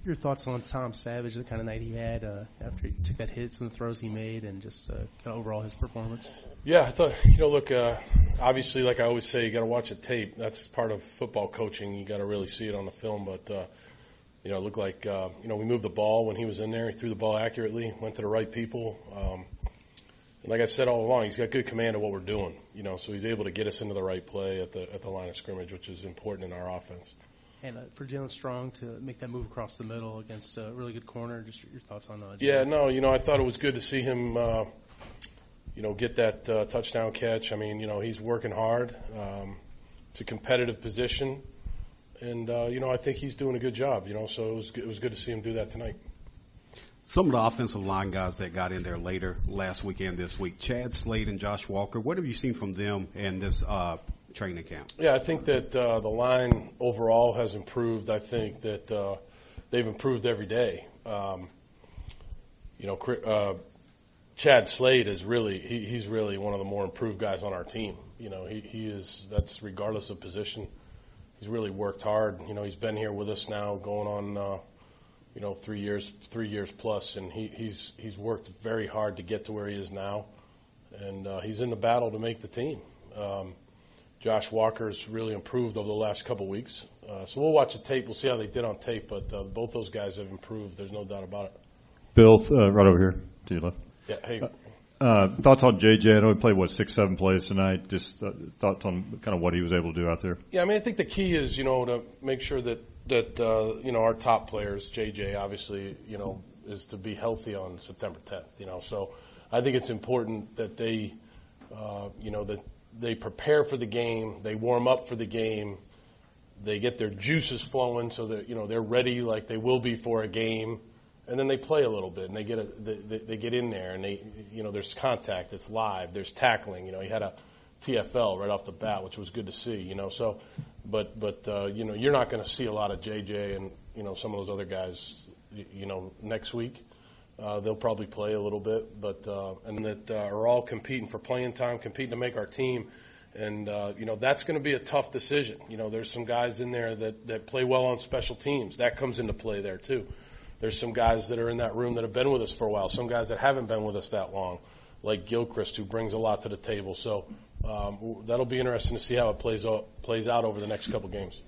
your thoughts on Tom Savage, the kind of night he had after he took that hit, some of the throws he made, and just kind of overall his performance? Yeah, I thought, look, obviously, like I always say, you got to watch the tape. That's part of football coaching. You got to really see it on the film. But, it looked like, we moved the ball when he was in there. He threw the ball accurately, went to the right people. And like I said all along, he's got good command of what we're doing, so he's able to get us into the right play at the line of scrimmage, which is important in our offense. And for Jaelen Strong to make that move across the middle against a really good corner, just your thoughts on that? Yeah, no, I thought it was good to see him, get that touchdown catch. I mean, he's working hard. It's a competitive position. And, I think he's doing a good job, so it was good to see him do that tonight. Some of the offensive line guys that got in there later last weekend, this week, Chad Slade and Josh Walker, what have you seen from them in this training camp? Yeah, I think that the line overall has improved. I think that they've improved every day. Chad Slade is he's really one of the more improved guys on our team. He is, that's regardless of position. He's really worked hard. He's been here with us now going on 3 years plus, and he's worked very hard to get to where he is now, and he's in the battle to make the team. Josh Walker's really improved over the last couple of weeks, so we'll watch the tape. We'll see how they did on tape, but both those guys have improved. There's no doubt about it. Bill, right over here to your left. Yeah. Hey. Thoughts on JJ? I know he played 6-7 plays tonight. Just thoughts on kind of what he was able to do out there. Yeah, I mean, I think the key is to make sure that our top players, JJ obviously, is to be healthy on September 10th. So I think it's important that they, that they prepare for the game, they warm up for the game, they get their juices flowing so that they're ready like they will be for a game. And then they play a little bit, and they get in there, and there's contact, it's live, there's tackling. He had a TFL right off the bat, which was good to see. So, but you're not going to see a lot of JJ and some of those other guys, next week. They'll probably play a little bit, but and that are all competing for playing time, competing to make our team, and that's going to be a tough decision. There's some guys in there that play well on special teams. That comes into play there too. There's some guys that are in that room that have been with us for a while, some guys that haven't been with us that long, like Gilchrist, who brings a lot to the table. So that'll be interesting to see how it plays out over the next couple games.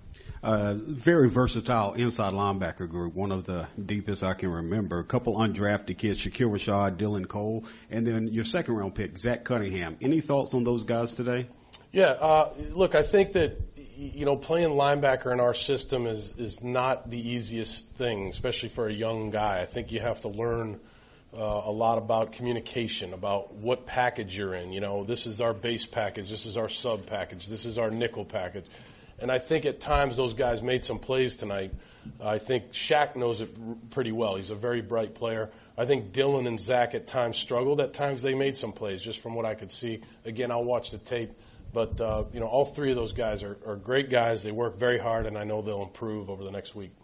Very versatile inside linebacker group, one of the deepest I can remember. A couple undrafted kids, Shakir Rashad, Dylan Cole, and then your second-round pick, Zach Cunningham. Any thoughts on those guys today? Yeah, look, I think that playing linebacker in our system is not the easiest thing, especially for a young guy. I think you have to learn a lot about communication, about what package you're in. This is our base package, this is our sub package, this is our nickel package. And I think at times those guys made some plays tonight. I think Shaq knows it pretty well. He's a very bright player. I think Dylan and Zach at times struggled. At times they made some plays, just from what I could see. Again, I'll watch the tape. But, all three of those guys are great guys. They work very hard, and I know they'll improve over the next week.